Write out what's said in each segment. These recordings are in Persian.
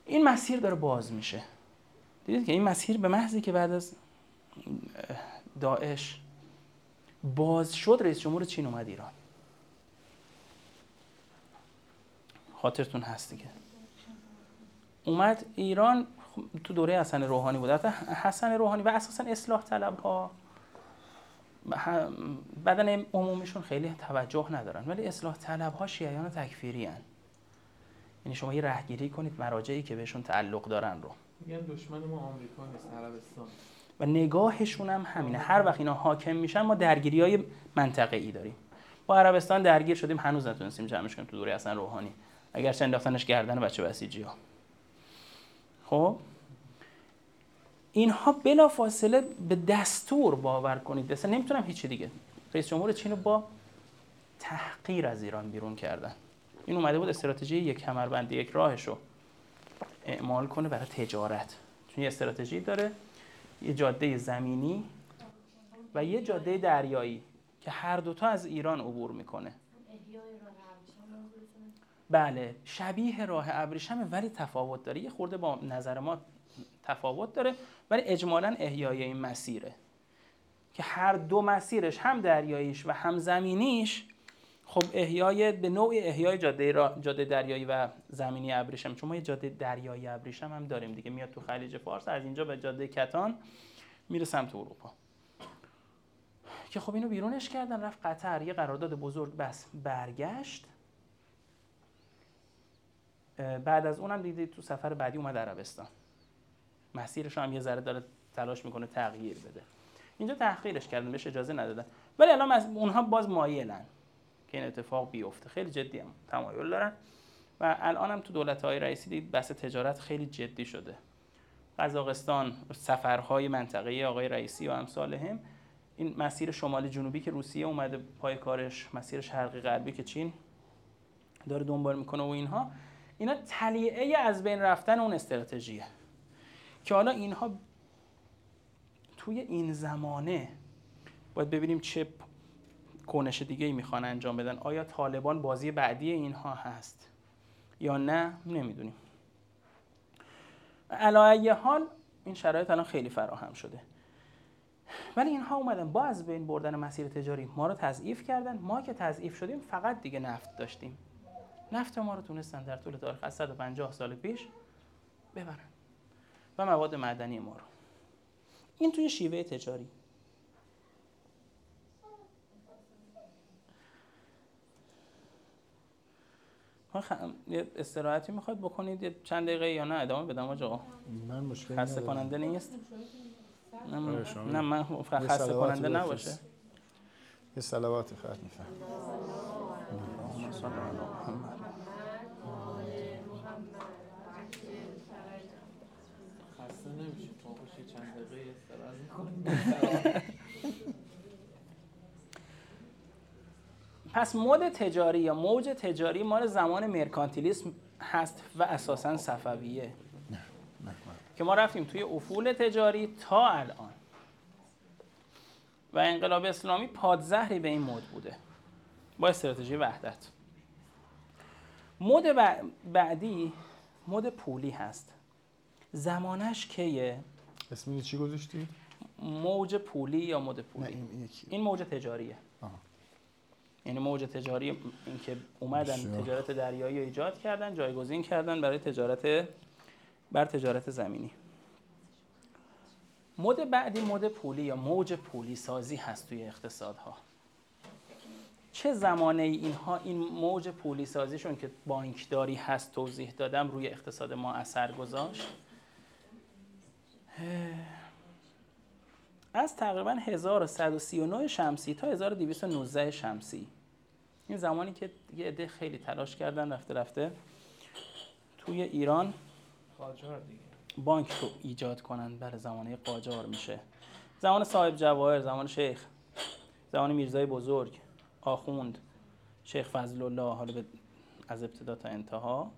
این مسیر داره باز میشه. دیدید که این مسیر به محضی که بعد از داعش باز شد، رئیس جمهور چین اومد ایران. خاطرتون هست دیگه. اومد ایران تو دوره حسن روحانی بود. حسن روحانی و اساسا اصلاح طلب‌ها بدن عمومیشون خیلی توجه ندارن، ولی اصلاح طلب‌ها شیعیان تکفیری هن. یعنی شما یه رهگیری کنید مراجعی که بهشون تعلق دارن رو. میگن دشمن ما آمریکا نیست، عربستان. و نگاهشون هم همینه. هر وقت اینا حاکم میشن ما درگیری‌های منطقه‌ای داریم. با عربستان درگیر شدیم، هنوز نتونستیم جمعش کنیم تو دوره حسن روحانی. اگرچه انداختنش گردن بچه بسیجی‌ها. خب اینها بلافاصله به دستور باور کنید، اصلا نمیتونم هیچی دیگه. رئیس جمهور چین رو با تحقیر از ایران بیرون کردن. این اومده بود استراتژی یک کمربند یک راهشو اعمال کنه برای تجارت. چون یه استراتژی داره، یه جاده زمینی و یه جاده دریایی که هر دوتا از ایران عبور میکنه. بله، شبیه راه ابریشم ولی تفاوت داره. یه خورده با نظر ما تفاوت داره، ولی اجمالاً احیای این مسیره که هر دو مسیرش، هم دریاییش و هم زمینیش، خب احیای به نوعی احیای جاده دریایی و زمینی ابریشم. چون ما یه جاده دریایی ابریشم هم داریم دیگه، میاد تو خلیج فارس، از اینجا به جاده کتان میره سمت اروپا. که خب اینو بیرونش کردن، رفت قطر، یه قرارداد بزرگ بس برگشت. بعد از اونم دیدید تو سفر بعدی اومد عربستان. مسیرش هم یه ذره داره تلاش میکنه تغییر بده. اینجا تحقیرش کردن، بهش اجازه ندادن. ولی الان اونها باز مایلن که این اتفاق بیفته. خیلی جدی هم تمایل دارن و الان هم تو دولت‌های رئیسی دید بحث تجارت خیلی جدی شده. قزاقستان، سفرهای منطقه‌ای آقای رئیسی و امثالهم، این مسیر شمالی جنوبی که روسیه اومده پای کارش، مسیر شرقی غربی که چین داره دنبال میکنه و اینا تلیعه از بین رفتن اون استراتژیه که حالا اینها توی این زمانه باید ببینیم چه کنش دیگه‌ای میخوان انجام بدن. آیا طالبان بازی بعدی اینها هست یا نه، نمیدونیم. علی ای حال این شرایط الان خیلی فراهم شده، ولی اینها اومدن با از بین بردن مسیر تجاری ما رو تضعیف کردن. ما که تضعیف شدیم فقط دیگه نفت داشتیم. نفت ما رو تونستن در طول تاریخ از 150 سال پیش ببرن و مواد معدنی ما رو. این توی شیوه تجاری. یه استراحتی میخواد بکنید یه چند دقیقه یا نه ادامه بدم آقا؟ من مشکلی خسته ندارم. کننده نیست؟ نه من خسته کننده نباشه. یه صلوات خواهد میفهم. اللهم صل علی محمد. خسته نمیشید، ما باشی چند دقیقه استراحت میکنیم. پس مد تجاری یا موج تجاری مال زمان مرکانتیلیسم هست و اساساً صفویه که ما رفتیم توی افول تجاری تا الان و انقلاب اسلامی پادزهری به این مد بوده با استراتژی وحدت. مد بعدی مد پولی هست. زمانش کیه؟ اسمی چی گذاشتی؟ موج پولی یا مد پولی؟ نه این موج تجاریه. یعنی موج تجاری این که اومدن تجارت دریایی رو ایجاد کردن، جایگزین کردن برای تجارت زمینی. مد بعدی مد پولی یا موج پولی سازی هست توی اقتصادها. چه زمانه اینها این موج پولی سازیشون که بانکداری هست توضیح دادم روی اقتصاد ما اثر گذاشت؟ از تقریبا 1139 شمسی تا 1219 شمسی. این زمانی که یه عده خیلی تلاش کردن رفته توی ایران قاجار دیگه بانک رو ایجاد کنن. برای زمانه قاجار میشه. زمان صاحب جواهر، زمان شیخ، زمان میرزای بزرگ، آخوند، شیخ فضل الله، حالا از ابتدا تا انتها.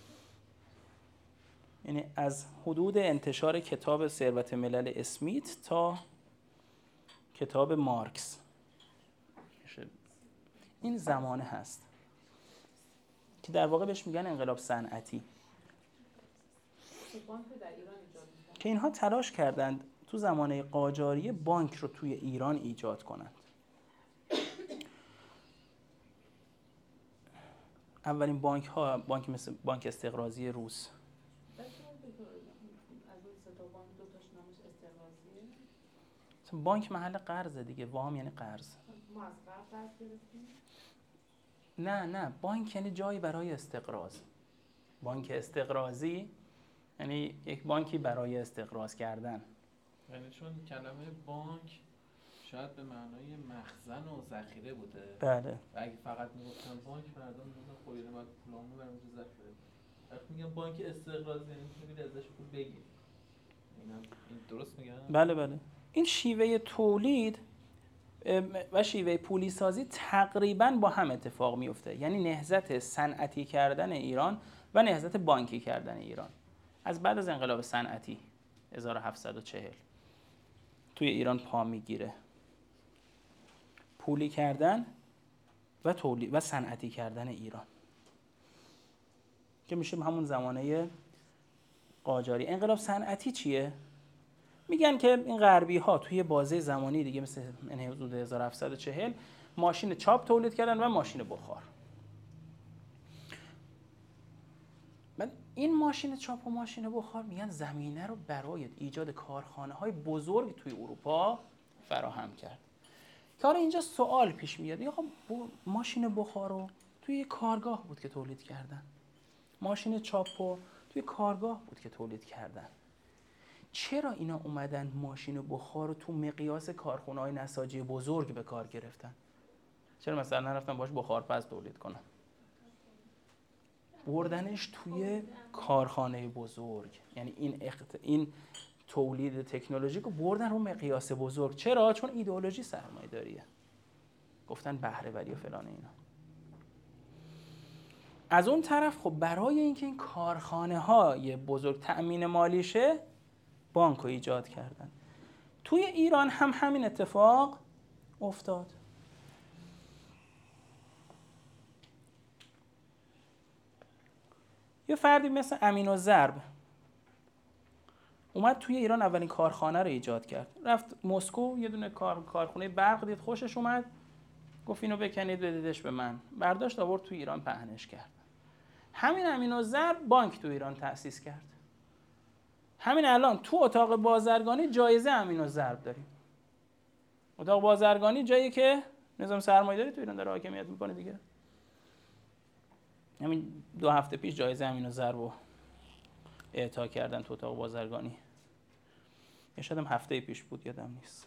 یعنی از حدود انتشار کتاب ثروت ملل اسمیت تا کتاب مارکس این زمانه هست که در واقع بهش میگن انقلاب صنعتی. بانک رو در ایران ایجاد می‌کنن که اینها تلاش کردند تو زمانه قاجاریه بانک رو توی ایران ایجاد کنند. اولین بانک ها بانک مثل بانک استقراضی روس. از اون سه تا بانک دو تاش نامش استقراضیه. بانک محل قرض دیگه، وام یعنی قرض. ما از قرض گرفتیم. نه بانک یعنی جایی برای استقراض. بانک استقراضی یعنی یک بانکی برای استقراض کردن. یعنی چون کلمه بانک شاید به معنای مخزن و ذخیره بوده. بله. و اگه فقط میگفتن بانک مردم میگفتن خب اینو بعد پولامون برام تو ذخیره. وقتی میگن بانک استقراضی یعنی میتونید ازش پول بگیرید. این درست میگن؟ بله. این شیوه تولید و شیوه پولی سازی تقریباً با هم اتفاق میفته. یعنی نهضت صنعتی کردن ایران و نهضت بانکی کردن ایران از بعد از انقلاب صنعتی 1740 توی ایران پا میگیره. پولی کردن و تولید و صنعتی کردن ایران که میشه همون زمانه قاجاری. انقلاب صنعتی چیه؟ میگن که این غربی ها توی بازه زمانی دیگه مثل حدود 1740 ماشین چاپ تولید کردن و ماشین بخار. من این ماشین چاپ و ماشین بخار میگن زمینه رو برای ایجاد کارخانه های بزرگ توی اروپا فراهم کرد. که حالا اینجا سوال پیش میاد، آقا ماشین بخار رو توی کارگاه بود که تولید کردن، ماشین چاپ رو توی کارگاه بود که تولید کردن، چرا اینا اومدن ماشین بخار رو تو مقیاس کارخونه‌های نساجی بزرگ به کار گرفتن؟ چرا مثلا نرفتن باش بخارپز تولید کنن؟ بردنش توی کارخانه بزرگ. یعنی این تولید تکنولوژیک رو بردن رو مقیاس بزرگ. چرا؟ چون ایدئولوژی سرمایه‌داریه. گفتن بهره وری و فلان اینا. از اون طرف خب برای اینکه این کارخانه‌های بزرگ تأمین مالی شه بانک رو ایجاد کردن. توی ایران هم همین اتفاق افتاد. یه فردی مثل امین‌الضرب اومد توی ایران اولین کارخانه رو ایجاد کرد. رفت مسکو یه دونه کارخونه برق دید، خوشش اومد، گفت اینو بکنید بدیدش به من. برداشت آورد توی ایران پهنش کرد. همین امین‌الضرب بانک تو ایران تأسیس کرد. همین الان تو اتاق بازرگانی جایزه امین‌الضرب داریم. اتاق بازرگانی جایی که نظام سرمایه‌داری تو ایران داره حاکمیت میکنه دیگه. همین 2 هفته پیش جایزه امین‌الضرب رو اعطا کردن تو اتاق بازرگانی. یا شاید هم هفته پیش بود، یادم نیست.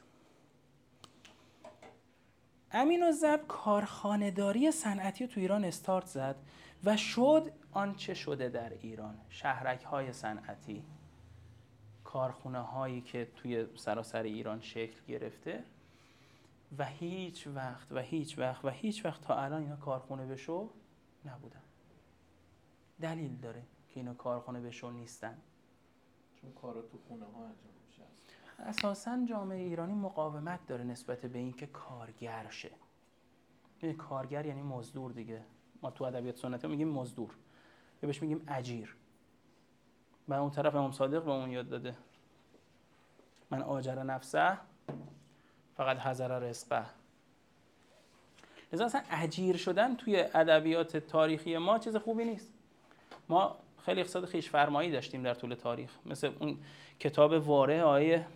امین‌الضرب کارخانه‌داری صنعتی تو ایران استارت زد و شد آنچه شده در ایران. شهرک‌های صنعتی، کارخانه‌هایی که توی سراسر ایران شکل گرفته و هیچ وقت تا الان اینا کارخانه بشو نبودن. دلیل داره که اینا کارخانه بشو نیستن. چون کارا تو خونه ها انجام میشه. اساساً جامعه ایرانی مقاومت داره نسبت به اینکه کارگر شه. یعنی کارگر یعنی مزدور دیگه. ما تو ادبیات سنتی میگیم مزدور یا بهش میگیم اجیر. و اون طرف امام صادق به اون یاد داده من آجر نفسه فقط حضر رزقه. لذا اصلا اجیر شدن توی ادبیات تاریخی ما چیز خوبی نیست. ما خیلی اقتصاد خویش فرمایی داشتیم در طول تاریخ، مثل اون کتاب واره آیه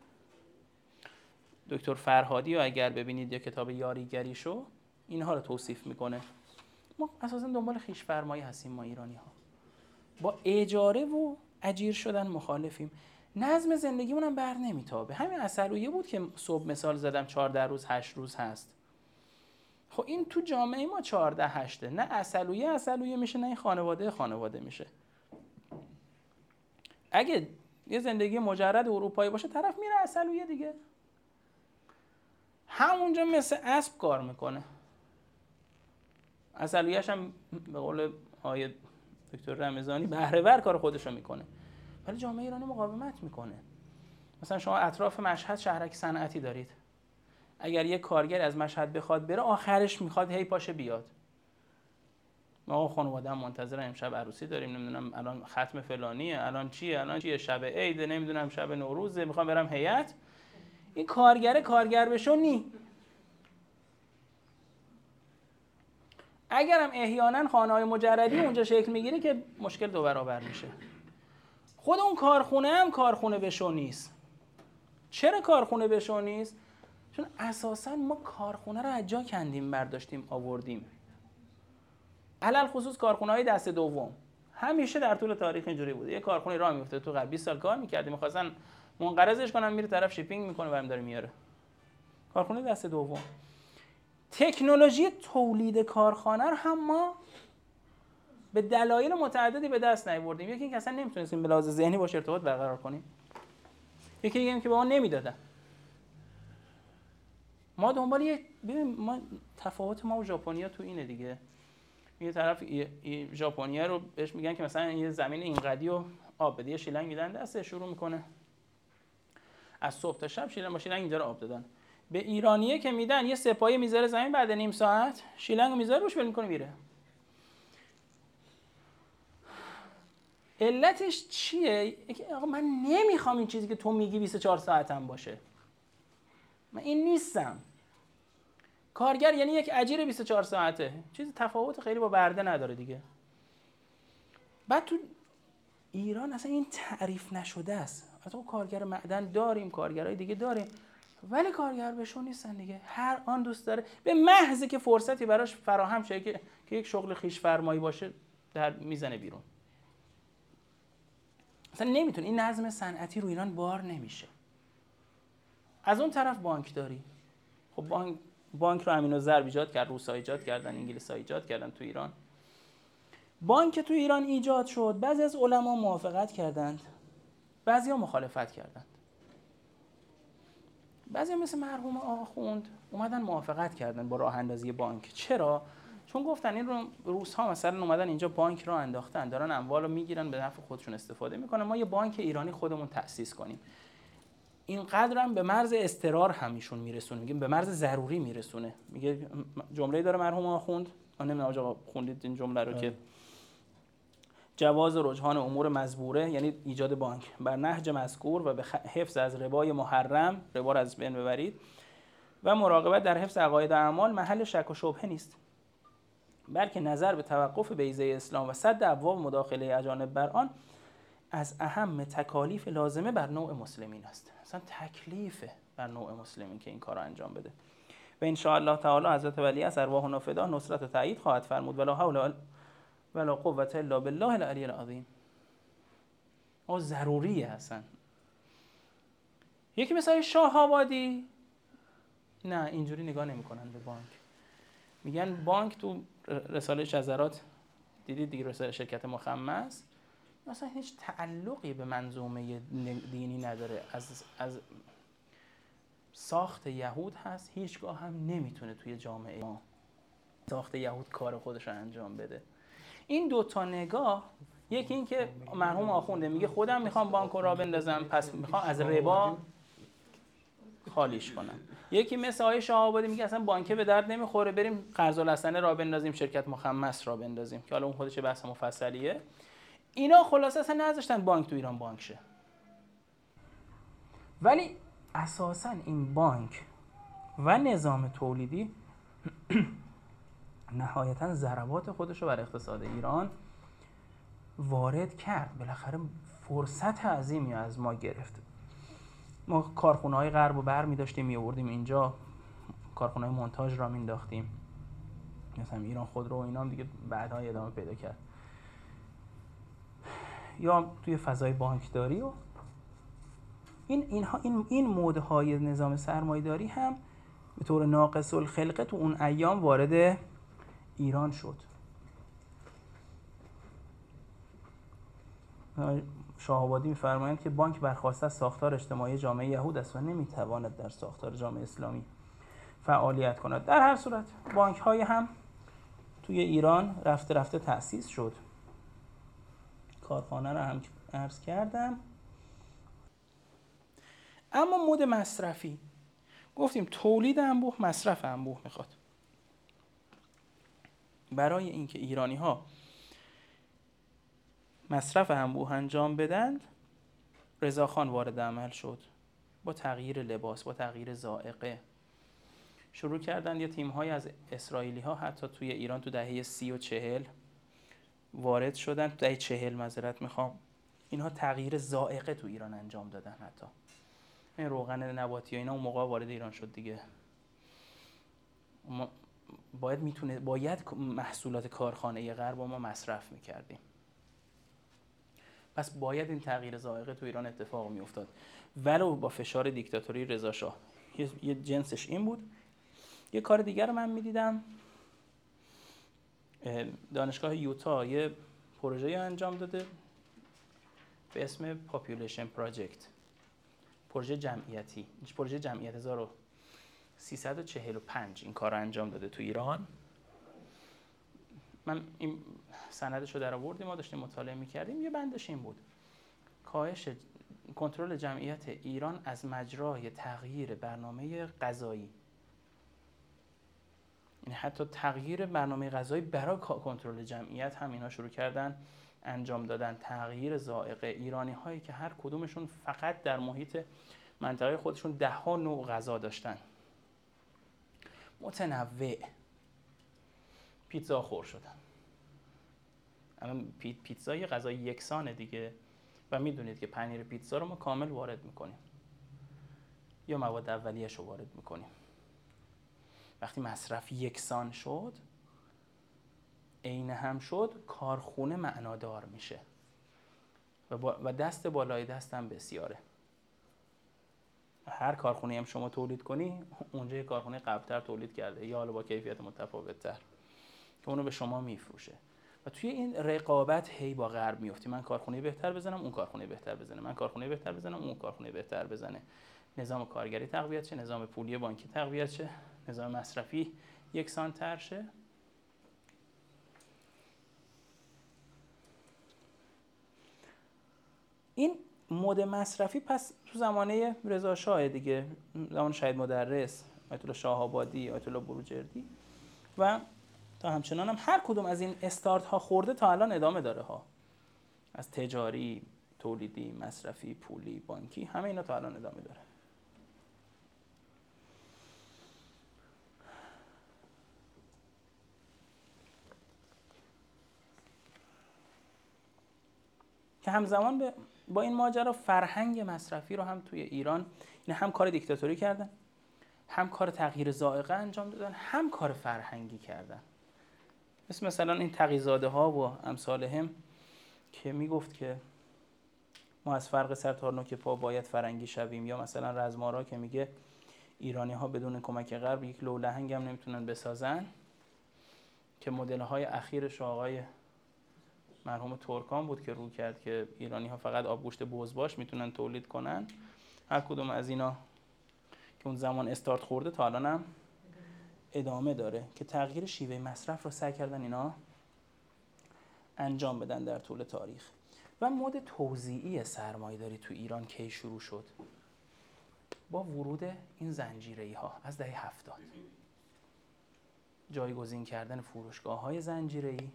دکتر فرهادی و اگر ببینید یا کتاب یاریگریشو اینها رو توصیف میکنه. ما اساسا دنبال خویش فرمایی هستیم ما ایرانی ها. با اجاره و اجیر شدن مخالفیم. نظم زندگیمون هم بر نمیتابه. همین عسلویه بود که صبح مثال زدم 14 روز 8 روز هست. خب این تو جامعه ما 14-8 نه عسلویه میشه، نه این خانواده میشه. اگه یه زندگی مجرد اروپایی باشه طرف میره عسلویه دیگه، همونجا مثل اسب کار میکنه. عسلویه‌اش هم به قول آقای دکتر رمضانی بهره ور کار خودش رو میکنه. ولی جامعه ایرانی مقاومت میکنه. مثلا شما اطراف مشهد شهرک صنعتی دارید. اگر یک کارگر از مشهد بخواد بره آخرش میخواد هی پاشه بیاد. ما خانواده‌ام منتظر امشب عروسی داریم، نمیدونم الان ختم فلانیه، الان چیه، شب عید، نمیدونم شب نوروزه، میخوام برم هیئت. این کارگر بشو نی. اگرم احیانا خانه‌های مجردی اونجا شکل میگیره که مشکل دو برابر میشه. خود اون کارخونه هم کارخونه بشو نیست. چرا کارخونه بشو نیست؟ چون اساسا ما کارخونه رو از جا کندیم، برداشتیم آوردیم. علل خصوص کارخونه‌های دست دوم همیشه در طول تاریخ اینجوری بوده. یه کارخونه راه میفته تو قبل 20 سال کار می‌کردیم، می‌خواستن منقرضش کنن، میره طرف شیپینگ میکنه برام داره میاره. کارخونه دست دوم. تکنولوژی تولید کارخانه رو هم ما به دلایل متعددی به دست نیاوردیم. یکی اینکه اصلا نمیتونستیم به لحاظ ذهنی باش ارتباط برقرار کنیم. یکی دیگه اینکه به ما نمیدادن. ما دنبال ببین ما تفاوت ما و ژاپنیا تو اینه دیگه. یه طرف ژاپنیا رو بهش میگن که مثلا یه زمین اینقدی و آب بده، یه شیلنگ میدن دسته شروع میکنه از صبح تا شب شیلنگ با شیلنگ اینجا رو آب دادن. به ایرانیه که میدن یه سپاهی میذاره زمین، بعد نیم ساعت شیلنگو میذاره روش ول میکنه میره. علتش چیه؟ آقا من نمیخوام این چیزی که تو میگی 24 ساعتم باشه. من این نیستم. کارگر یعنی یک اجیر 24 ساعته. چیز تفاوت خیلی با برده نداره دیگه. بعد تو ایران اصلا این تعریف نشده است. اصلا کارگر معدن داریم، کارگرای دیگه داریم، ولی کارگر بشو نیستن دیگه. هر آن دوست داره به محض که فرصتی براش فراهم شه که یک شغل خویش فرمایی باشه در میزنه بیرون. اصلا نمیتونه. این نظم صنعتی رو ایران بار نمیشه. از اون طرف بانک داری. خب بانک رو امین الضرب ایجاد کرد، روس‌ها ایجاد کردن، انگلیس‌ها ایجاد کردن تو ایران. بانک تو ایران ایجاد شد، بعضی از علما موافقت کردند، بعضی‌ها مخالفت کردند. بعضی مثل مرحوم آخوند اومدن موافقت کردن با راه اندازی بانک. چرا؟ چون گفتن این رو روس‌ها مثلا اومدن اینجا بانک رو انداختن، دارن اموال رو میگیرن به نفع خودشون استفاده میکنن، ما یه بانک ایرانی خودمون تأسیس کنیم. اینقدر هم به مرز اضطرار همیشون میرسونه، میگیم به مرز ضروری میرسونه. میگه جمله‌ای داره مرحوم آخوند، من نمیدونم آقا خوندید این جمله رو که جواز رجحان امور مزبوره، یعنی ایجاد بانک بر نهج مذکور و به حفظ از ربای محرم، ربا رو از بین ببرید، و مراقبت در حفظ عقاید و اعمال محل شک و شبهه نیست، بلکه نظر به توقف بیضه اسلام و سد ابواب مداخله اجانب بر آن از اهم تکالیف لازمه بر نوع مسلمین است. اصلا تکلیف بر نوع مسلمین که این کار رو انجام بده. و ان شاء الله تعالی حضرت ولی از ارواحنا فدا نصرت و تایید خواهد فرمود. ولا حول ولا قوة الا بالله العلی العظیم. او ضروریه اصلا. یکی مثلا شاه آبادی نه اینجوری نگاه نمی‌کنن به بانک. میگن بانک تو رساله شذرات دیدید دیگه، رساله شرکت مخمس مثلا هیچ تعلقی به منظومه دینی نداره، از ساخت یهود هست، هیچگاه هم نمیتونه توی جامعه ما ساخت یهود کار خودش رو انجام بده. این دوتا نگاه، یکی این که مرحوم آخونده میگه خودم میخوام بانک رو راه بندازم، پس میخوام از ربا خالیش کنم. یکی مثل آقای شاه آبادی میگه اصلا بانکه به درد نمیخوره، بریم قرض الحسنه راه بندازیم، شرکت مخمس راه بندازیم، که حالا اون خودش بحث مفصلیه. اینا خلاصه اصلا نذاشتن بانک تو ایران بانک شه. ولی اساسا این بانک و نظام تولیدی نهایتا ضربات خودش رو بر اقتصاد ایران وارد کرد. بالاخره فرصت عظیمی از ما گرفت. ما کارخونه‌های غرب رو برمی داشتیم می‌آوردیم اینجا، کارخونه‌های مونتاژ را مینداختیم، مثلا ایران خودرو و اینا دیگه بعدها ادامه پیدا کرد. یا توی فضای بانکداری و این مودهای نظام سرمایه‌داری هم به طور ناقص الخلقه تو اون ایام وارد ایران شد. شاه آبادی می‌فرمایند که بانک برخواسته از ساختار اجتماعی جامعه یهود است و نمی‌تواند در ساختار جامعه اسلامی فعالیت کند. در هر صورت بانک‌های هم توی ایران رفته رفته تأسیس شد. کارخانه رو هم عرض کردم. اما مود مصرفی گفتیم تولید انبوه مصرف انبوه میخواد. برای اینکه ایرانی‌ها مصرف انبوه انجام بدن، رضاخان وارد عمل شد با تغییر لباس، با تغییر ذائقه. شروع کردن یه تیم‌های از اسرائیلی‌ها حتی توی ایران تو دهه 30 و 40 وارد شدن، تو دهه 40 معذرت میخوام، اینها تغییر ذائقه تو ایران انجام دادن. حتی این روغن نباتی و اینا اون موقع وارد ایران شد دیگه. ما باید محصولات کارخانه غرب ما مصرف میکردیم، پس باید این تغییر ذائقه تو ایران اتفاق میافتاد ولو با فشار دیکتاتوری رضا شاه. یه جنسش این بود. یه کار دیگر رو من میدیدم، دانشگاه یوتا یه پروژه انجام داده به اسم پاپولیشن پراجکت، پروژه جمعیتی. پروژه جمعیت 1345 این کار رو انجام داده تو ایران. من این سندش رو در آوردیم، ما داشتیم مطالعه میکردیم. یه بندش این بود: کاهش کنترل جمعیت ایران از مجرای تغییر برنامه غذایی. یعنی حتی تغییر برنامه غذایی برای کنترل جمعیت هم اینا شروع کردن انجام دادن. تغییر ذائقه. ایرانی هایی که هر کدومشون فقط در محیط منطقه خودشون 10 نوع غذا داشتن متنوع، پیتزا خور شدن. الان پیتزا یه غذای یکسانه دیگه و میدونید که پنیر پیتزا رو ما کامل وارد میکنیم یا مواد اولیه‌اش رو وارد میکنیم. وقتی مصرف یکسان شد، عین هم شد، کارخونه معنادار میشه و دست بالای دست هم بسیاره. هر کارخونه هم شما تولید کنی، اونجا یه کارخونه قبل‌تر تولید کرده یا حالا با کیفیت متفاوت‌تر که اونو به شما میفروشه. و توی این رقابت هی با غرب میفتی. من کارخونه بهتر بزنم، اون کارخونه بهتر بزنه، من کارخونه بهتر بزنم، اون کارخونه بهتر بزنه. نظام کارگری تقویت شه، نظام پولی بانکی تقویت شه، نظام مصرفی یکسان‌تر شه. این مد مصرفی پس تو زمانه رضا شاه دیگه، زمان شهید مدرس، آیت الله شاه آبادی، آیت الله بروجردی و تا همچنان هم هر کدوم از این استارت ها خورده تا الان ادامه داره ها. از تجاری، تولیدی، مصرفی، پولی، بانکی، همه اینا تا الان ادامه داره. که همزمان با این ماجرا فرهنگ مصرفی رو هم توی ایران، این هم کار دیکتاتوری کردن، هم کار تغییر ذائقه انجام دادن، هم کار فرهنگی کردن. مثلا این تقی‌زاده ها و امثالهم که میگفت که ما از فرق سر تا نوک پا باید فرنگی شویم، یا مثلا رزمارا که میگه ایرانی ها بدون کمک غرب یک لولهنگ هم نمیتونن بسازن، که مدل های اخیرش آقای مرحوم ترکان بود که رو کرد که ایرانی ها فقط آبگوشت بزباش میتونن تولید کنن. هر کدوم از اینا که اون زمان استارت خورده تا الان هم ادامه داره، که تغییر شیوه مصرف رو سعی کردن اینا انجام بدن در طول تاریخ. و مد توزیعی سرمایه‌داری تو ایران کی شروع شد؟ با ورود این زنجیره‌ای ها از دهه 70، جایگزین کردن فروشگاه‌های زنجیره‌ای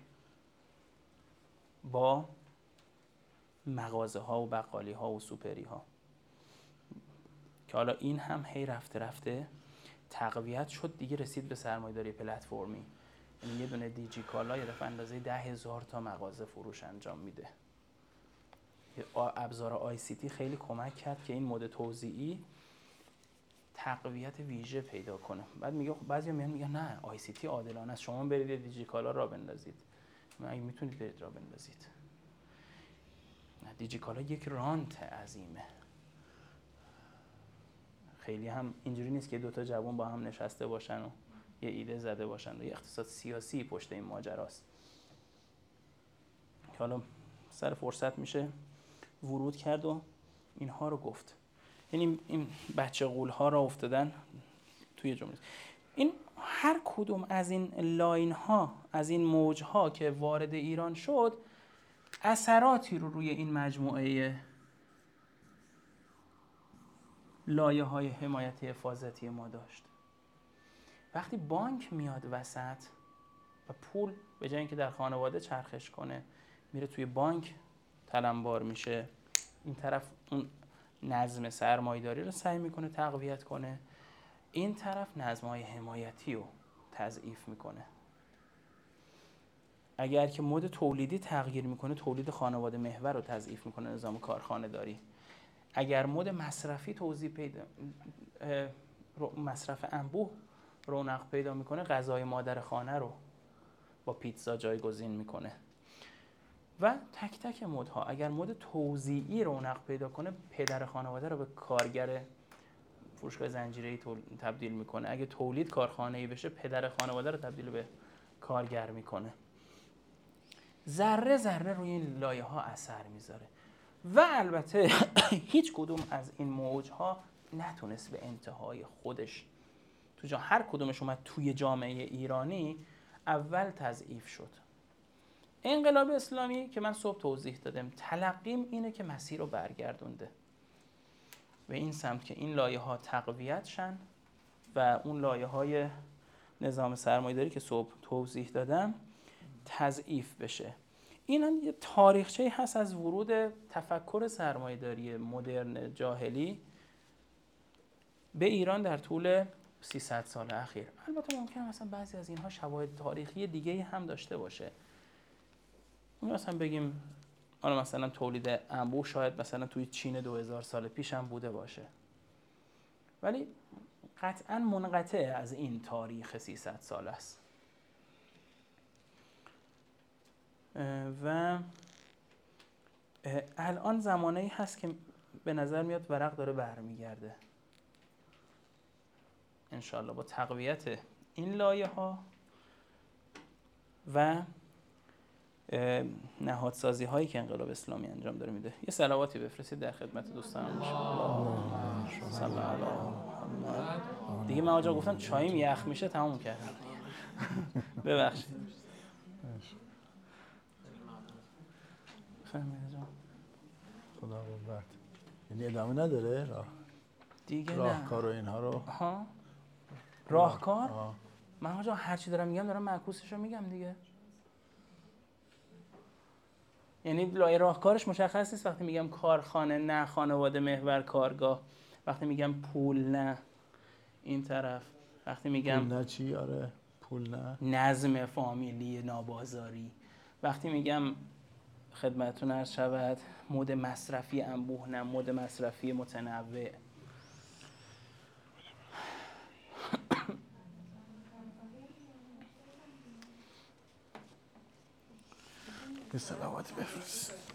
با مغازه‌ها و بقالی‌ها و سوپری‌ها، که حالا این هم هی رفته رفته تقویت شد دیگه، رسید به سرمایه‌داری پلتفرمی. یعنی یه دونه دیجی کالا یه دفعه اندازه 10,000 تا مغازه فروش انجام میده. ابزار آی سی تی خیلی کمک کرد که این مد توزیعی تقویت ویژه پیدا کنه. بعد میگه بعضیا میگن نه آی سی تی عادلانه است، شما برید دیجی کالا را بندازید. اگه میتونید برید را بندازید. نه، دیجی کالا یک رانت عظیمه. خیلی هم اینجوری نیست که دو تا جوان با هم نشسته باشن و یه ایده زده باشن. یه اقتصاد سیاسی پشت این ماجراست که حالا سر فرصت میشه ورود کرد و اینها رو گفت. یعنی این بچه غول ها را افتادن توی جمله. این هر کدوم از این لاین ها، از این موج ها که وارد ایران شد، اثراتی رو روی این مجموعه لایه های حمایتی حفاظتی ما داشت. وقتی بانک میاد وسط، و پول به جای اینکه در خانواده چرخش کنه میره توی بانک تلمبار میشه. این طرف اون نظم سرمایه‌داری رو سعی میکنه تقویت کنه، این طرف نظم‌های حمایتی رو تضعیف میکنه. اگر که مد تولیدی تغییر میکنه، تولید خانواده محور رو تضعیف میکنه، نظام کارخانه داری. اگر مد مصرفی مصرف انبوه رونق پیدا میکنه، غذای مادر خانه رو با پیتزا جایگزین میکنه. و تک تک مدها، اگر مد توزیعی رونق پیدا کنه، پدر خانواده رو به کارگر فروشگاه زنجیره‌ای تبدیل میکنه. اگه تولید کارخانه‌ای بشه، پدر خانواده رو تبدیل به کارگر میکنه. ذره ذره روی این لایه‌ها اثر میذاره. و البته هیچ کدوم از این موج‌ها نتونست به انتهای خودش هر کدومش اومد توی جامعه ایرانی اول تضعیف شد. انقلاب اسلامی که من صبح توضیح دادم، تلقیم اینه که مسیر رو برگردونده به این سمت که این لایه‌ها تقویت شن و اون لایه‌های نظام سرمایه‌داری که صبح توضیح دادم تضعیف بشه. این یه تاریخچه‌ای هست از ورود تفکر سرمایه‌داری مدرن جاهلی به ایران در طول 300 سال اخیر. البته ممکنه مثلا بعضی از اینها شواهد تاریخی دیگه‌ای هم داشته باشه. مثلا بگیم مثلا تولید انبوه شاید مثلا توی چین 2000 سال پیش هم بوده باشه، ولی قطعاً منقطع از این تاریخ 300 سال است. و الان زمانه‌ای هست که به نظر میاد ورق داره برمیگرده انشالله با تقویت این لایه‌ها و نهادسازی هایی که انقلاب اسلامی انجام داره میده. یه صلواتی بفرستید در خدمت دوستانم باشه. دیگه من آجا گفتم چاییم یخ میشه تموم کردم. ببخشید. خدا قوت. یعنی ادامه نداره دیگه راهکار و اینها رو. راهکار؟ من آجا هر چی دارم میگم دارم معکوسش رو میگم دیگه. یعنی راهکارش مشخص نیست. وقتی میگم کارخانه نه خانواده محور کارگاه، وقتی میگم پول نه این طرف، وقتی میگم پول نه چی؟ آره پول نه نظم فامیلی نابازاری، وقتی میگم خدمتتون عرض شود مد مصرفی انبوه نه مد مصرفی متنوع. یه صلواتی بفرست.